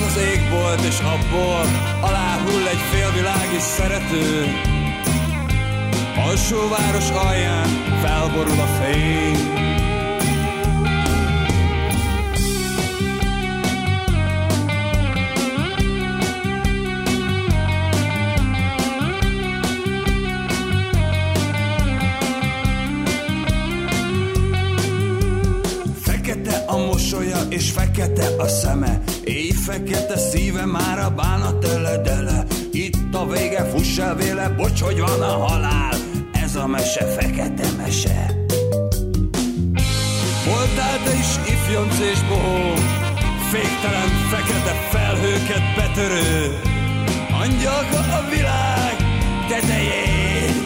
az égbolt, és abból aláhull egy félvilág is szerető. Alsóváros alján felborul a fény. Fekete a mosolya és fekete a szeme, éj fekete szíve már a bánat eledele. Itt a vége, fuss el véle, bocs, hogy van a halál, ez a mese fekete mese. Voltál te is ifjonc és bohó, féktelen fekete felhőket betörő, angyalka a világ tetején.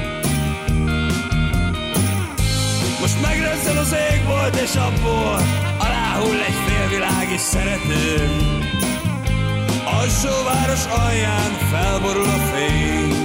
Most megrezzel az égbolt, és abból aláhull egy félvilág is szerető. Alsóváros alján felborul a fény.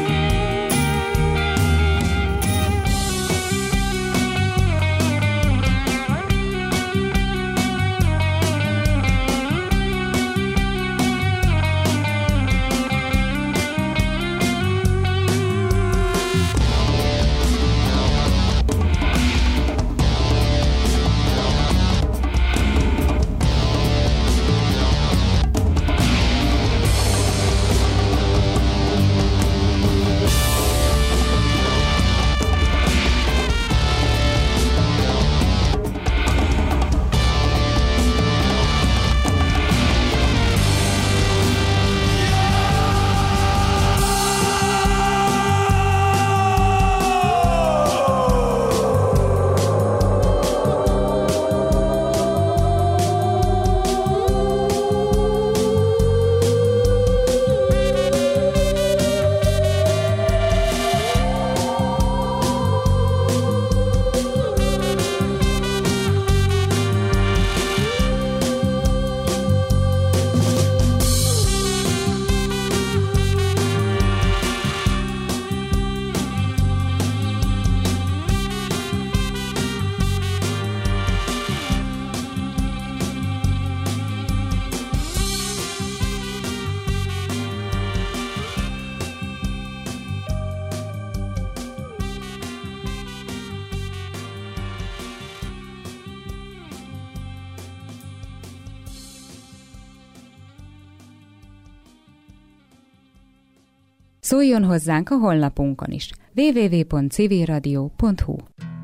Szóljon hozzánk a honlapunkon is. www.civilradio.hu.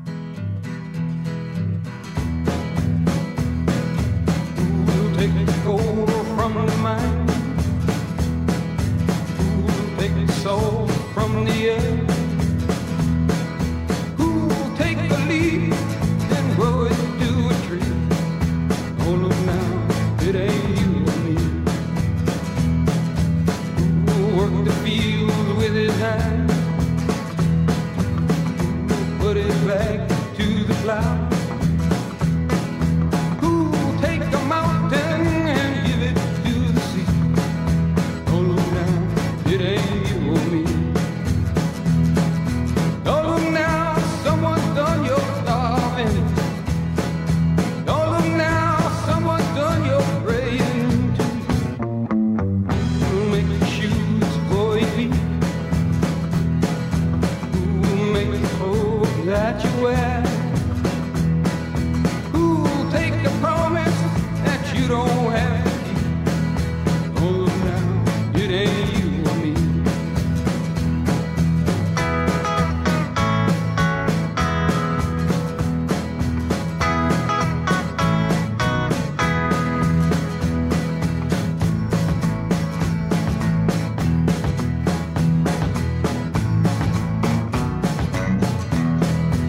Put it back to the plow. Who'll take a mountain and give it to the sea? Don't look now, it ain't you or me. Don't look now, someone's done your starving. Don't look now, someone's done your praying too. Who'll make the shoes for your feet? Who'll make the clothes that you wear? Who'll take a promise that you don't have to keep? Oh, now it ain't you or me.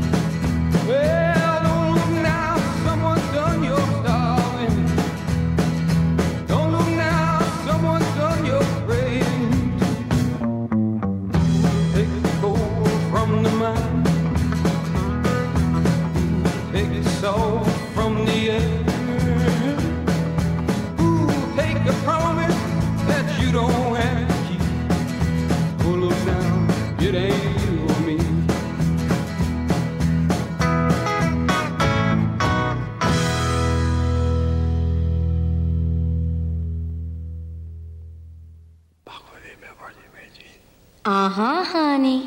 Well, don't look now, someone's done your darling. Uh-huh, honey.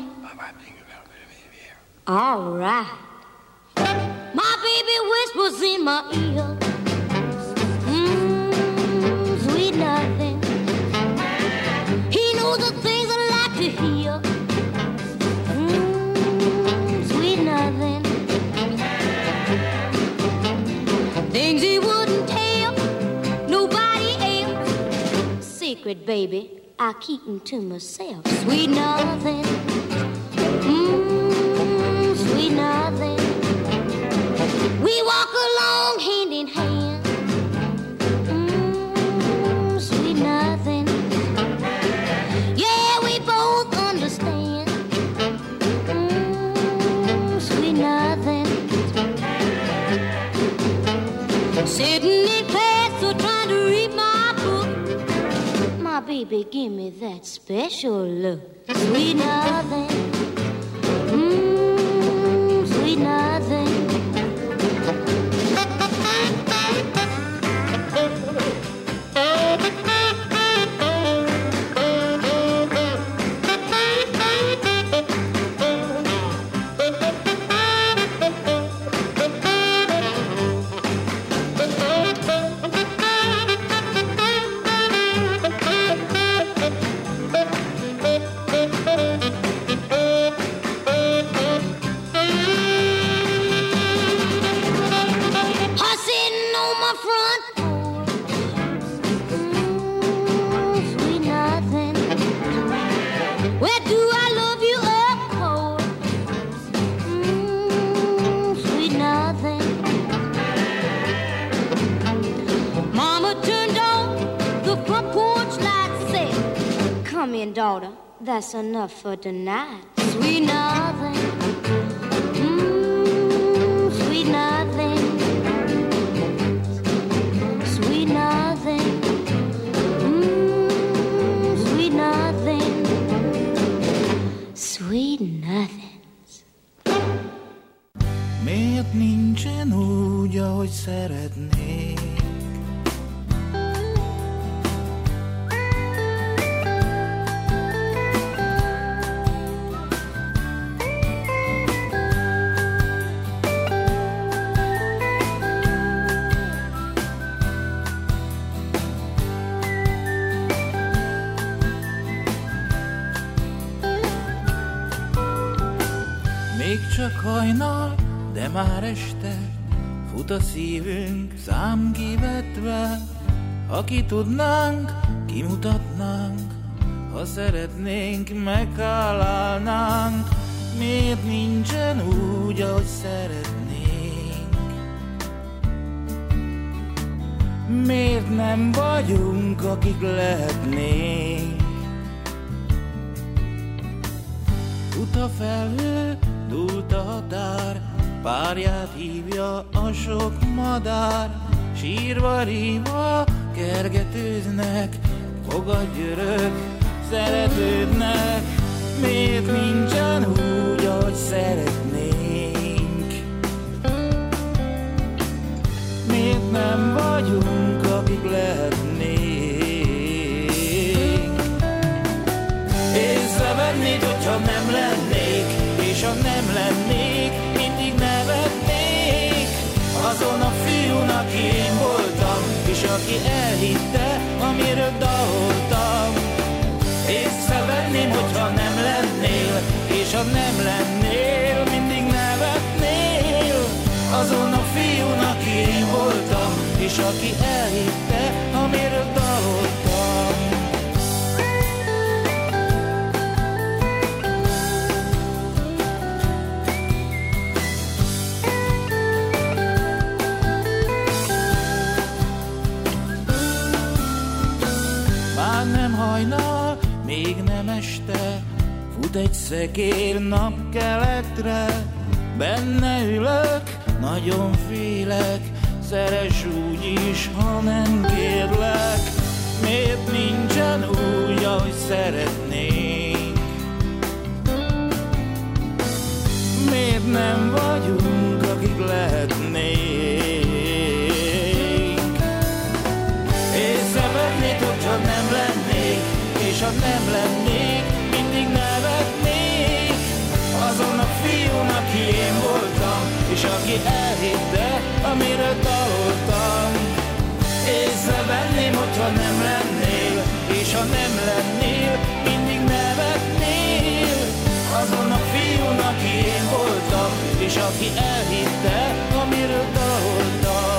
All right. My baby whispers in my ear. Sweet nothing. He knows the things I like to hear. Sweet nothing. Things he wouldn't tell nobody else. Secret, baby, I keep them to myself. Sweet nothing. Sweet nothing. We walk along hand in hand. Sweet nothing. Yeah, we both understand. Sweet nothing. Sitting in class or trying to read my book. My baby, give me that special look. Sweet nothing. Sweet nothing. Daughter, that's enough for tonight. Sweet nothing. Sweet nothing. Sweet nothing. Sweet nothing. Sweet nothing. Miért nincsen úgy, ahogy szeretnék? Csak hajnal, de már este fut a szívünk számkivetve. Ha ki tudnánk, kimutatnánk, ha szeretnénk, meghálálnánk. Miért nincsen úgy, ahogy szeretnénk? Miért nem vagyunk, akik lehetnénk? Fut a felhő, dúlt a határ, párját hívja a sok madár. Sírva, rívva, kergetőznek, fogadj örök, szeretődnek. Miért nincsen úgy, ahogy szeretnénk? Miért nem vagyunk, akik lehetnénk? Észrevennéd, hogyha nem lennék, és ha nem lennék, mindig nevetnék azon a fiún, aki én voltam, és aki elhitte, amiről daloltam. Észrevenném, hogyha nem lennél, és ha nem lennél, mindig nevetnél azon a fiún, aki én voltam, és aki elhitte, amiről daloltam. Nem hajnal, még nem este, fut egy szekér napkeletre. Benne ülök, nagyon félek, szeress úgy is, ha nem kérlek. Miért nincsen úgy, ahogy szeretnénk? Miért nem vagyunk, akik lehetnénk? Észrevennéd, hogyha nem lennék, és ha nem lennék, mindig nem aki elhitte, amiről daloltam. Észrevenném, hogyha nem lennél, és ha nem lennél, mindig nevetnél. Azon a fiún, aki én voltam, és aki elhitte, amiről daloltam.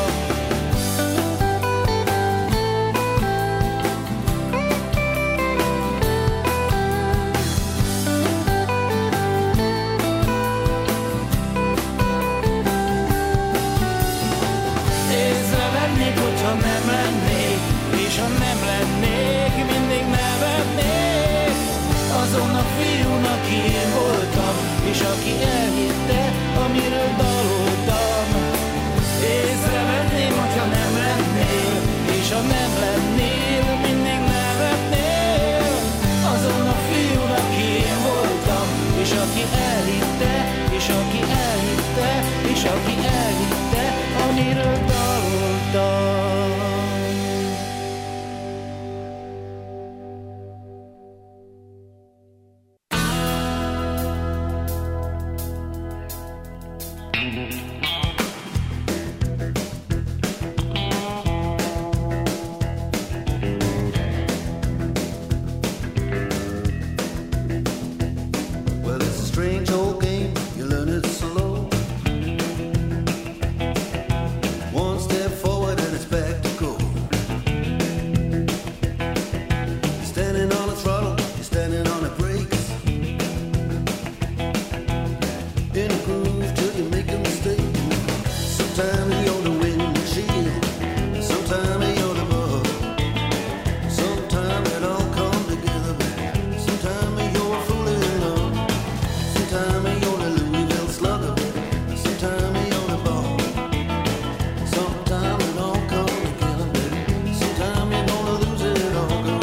Észrevennék, hogyha nem lennék, és ha nem lennék, mindig nevetnék. Azon a fiún, aki én voltam, és aki elhitte, amiről daloltam. Észrevenném, hogyha nem lennél, és ha nem lennél, mindig nevetnél. Azon a fiún, aki én voltam, és aki elhitte, és aki elhitte, és aki elhitte, amiről daloltam. Well, it's a strange old game, you learn it slow. One step forward and it's back to go. You're standing on the throttle, you're standing on the brakes. In a groove till you make a mistake. Sometimes you're the windshield, sometimes you're the bug. Sometimes it all comes together, baby. Sometimes you're fooling in love. Sometimes you're the Louisville Slugger. Sometimes you're the ball. Sometimes it all comes together, baby. Sometimes you're gonna lose it all, girl.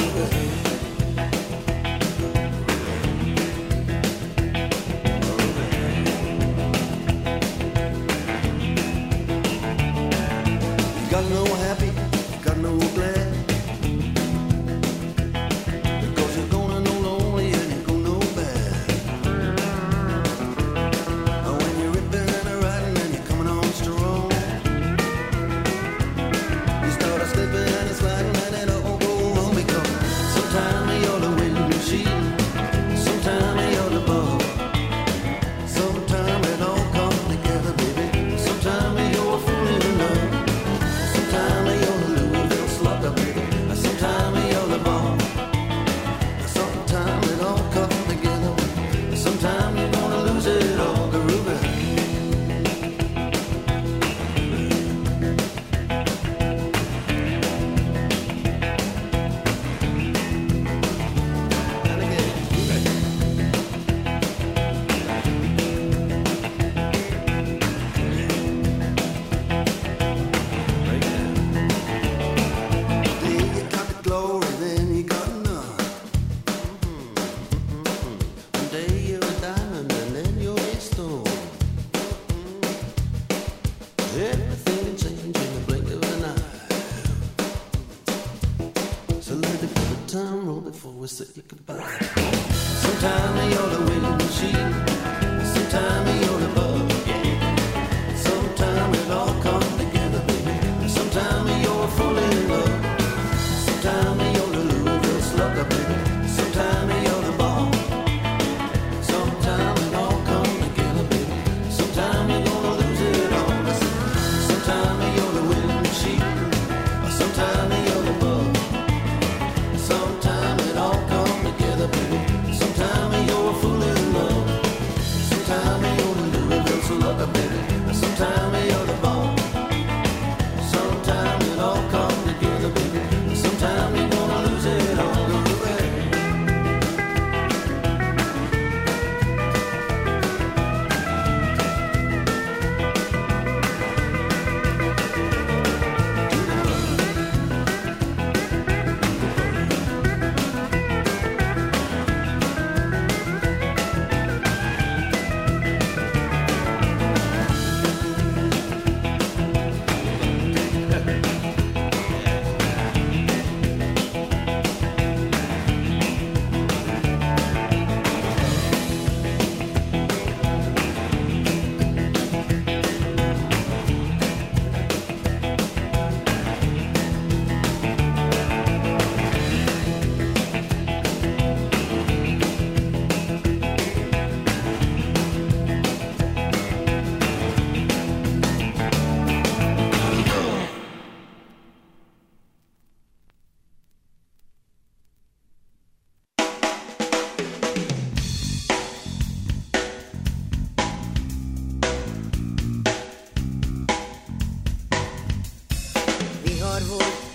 You got no happy, you got no glad. Because you're gonna know lonely and you're gonna know bad. And when you're ripping and a riding and you're coming on strong, you start a slipping and a sliding and it all go wrong. Because sometimes you're the windshield, sometimes you're the bug. Sometimes it all comes together, baby. Sometimes you're fooling in love. Sometimes you're the Louisville Slugger, baby. Sometimes you're the ball. Sometimes it all comes together. Sometimes you're gonna lose it all, Garuba. And again. Then you got the glory, then you got none. One day you're a diamond and then you're a stone. Everything can change in the blink of an eye. So let the good time roll before we say goodbye. Sometimes you're the windshield, sometimes you're the bug. Sometimes it all comes together, baby. Sometimes you're falling in love. Sometimes you're the Louisville Slugger, baby. Sometimes you're the ball. Sometimes it all comes together, baby. Sometimes you're gonna lose it all. Sometimes you're the windshield. Sometimes you're the bug. Sometimes it all comes together, baby. Sometimes you're fooling in love. Sometimes you're the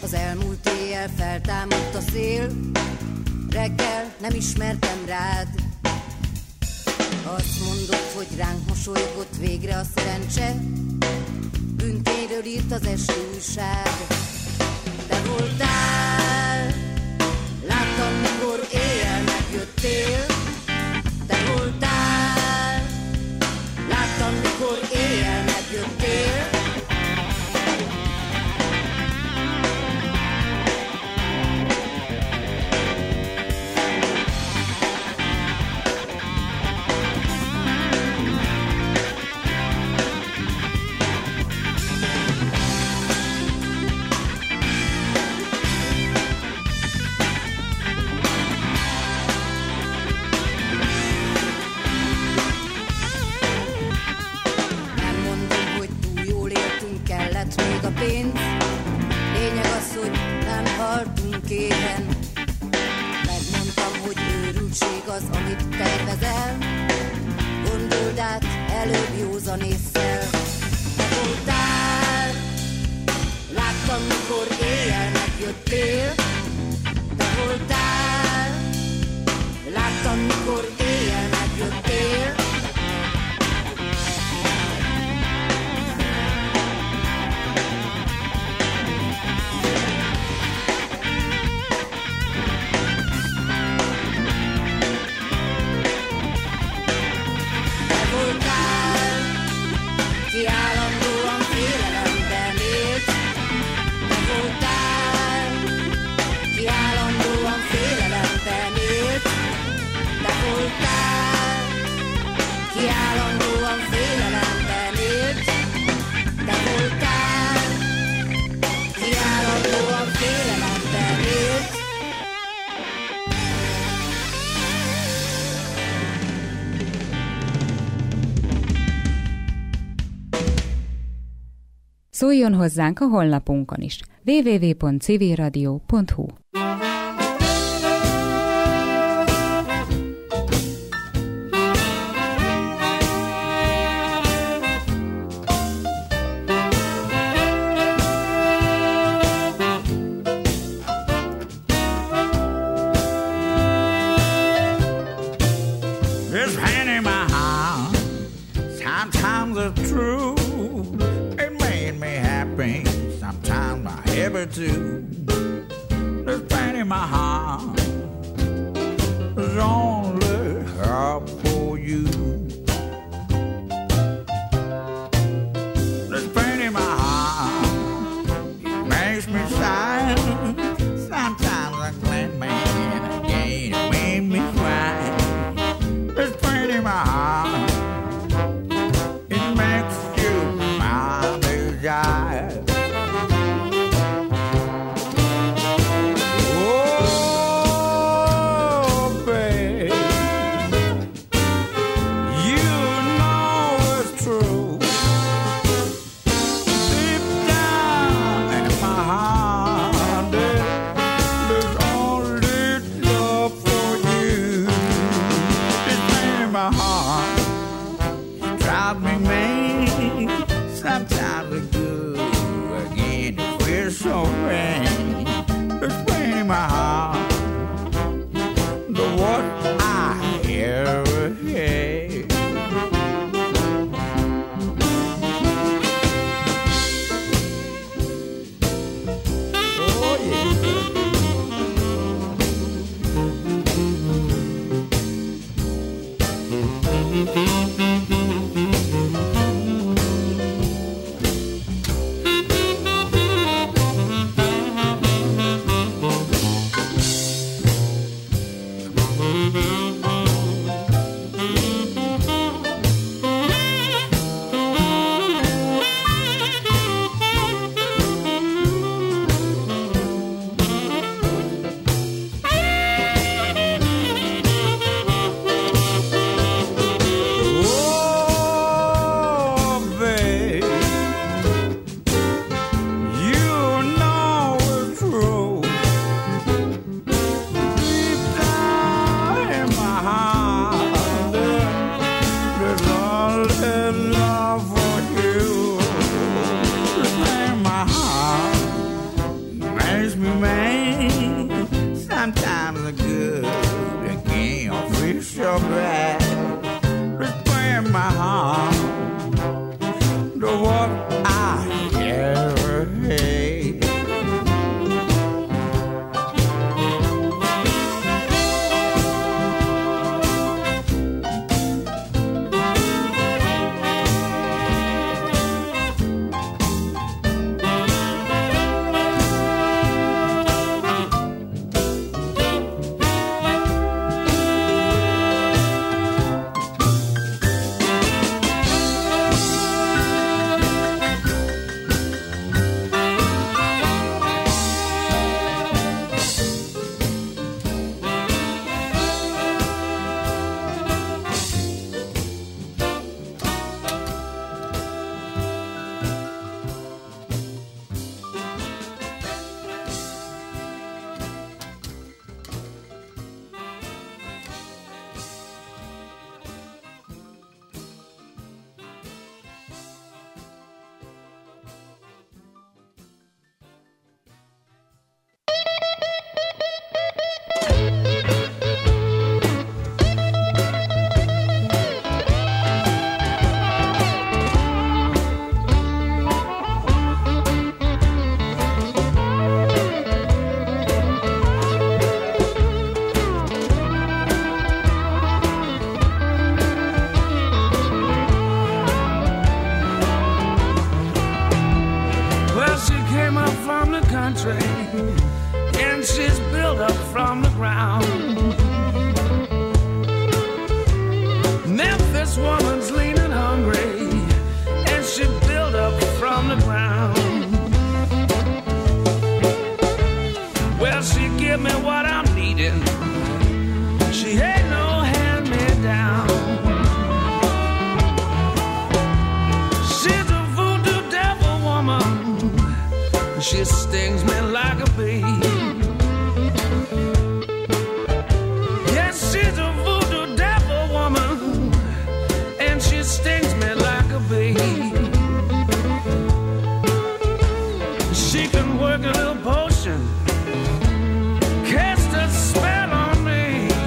Az elmúlt éjjel feltámadt a szél, reggel nem ismertem rád. Azt mondod, hogy ránk mosolygott végre a szerencse, bűntényről írt az esti újság. Te voltál, láttam, mikor éjjel megjöttél. Te voltál, láttam, mikor éjjel megjöttél. Lényeg az, hogy nem haltunk éhen. Megmondtam, hogy őrültség az, amit tervezel. Gondold át előbb józan ésszel. Te voltál, láttam, mikor éjjel megjöttél. Te voltál, láttam, mikor éjjel megjöttél. Ki állandóan félelemben élt. Te voltál, ki állandóan félelemben élt. Te voltál, ki állandóan félelemben élt. Te voltál, ki állandóan félelemben élt. Szóljon hozzánk a honlapunkon is. www.civilradio.hu. This hand in my hand, sometimes it's true. Sometimes I ever do. This pain in my heart is only up for you. This pain in my heart makes me sigh. Sometimes I glad man again it made me cry. This pain in my heart, it makes you my desire. what I ever hate. And she's built up from the ground. Memphis woman's lean and hungry, and she built up from the ground. Well, she give me what I'm needing. She ain't no hand-me-down. She's a voodoo devil woman. She stings me like a bee. Yes, she's a voodoo devil woman, and she stings me like a bee. She can work a little potion, cast a spell on me.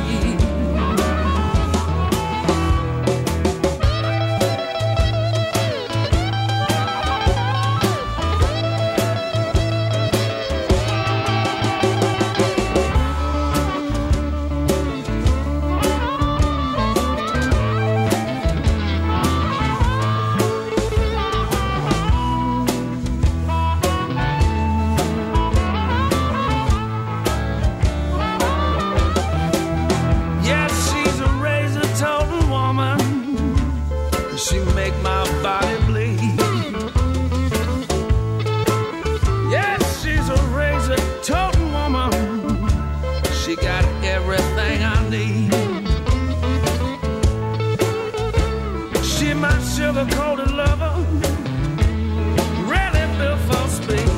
Sugar-coated lover, really built for speed.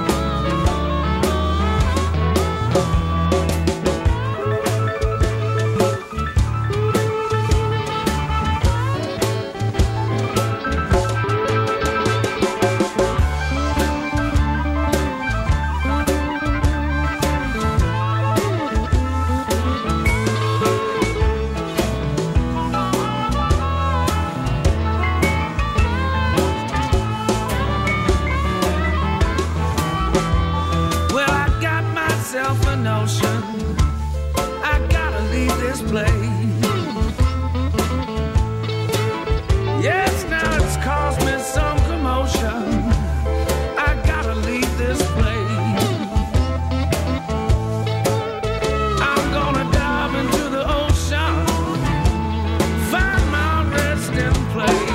A notion, I gotta leave this place. Yes, now it's caused me some commotion. I gotta leave this place. I'm gonna dive into the ocean, find my resting place.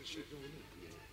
She don't look yet.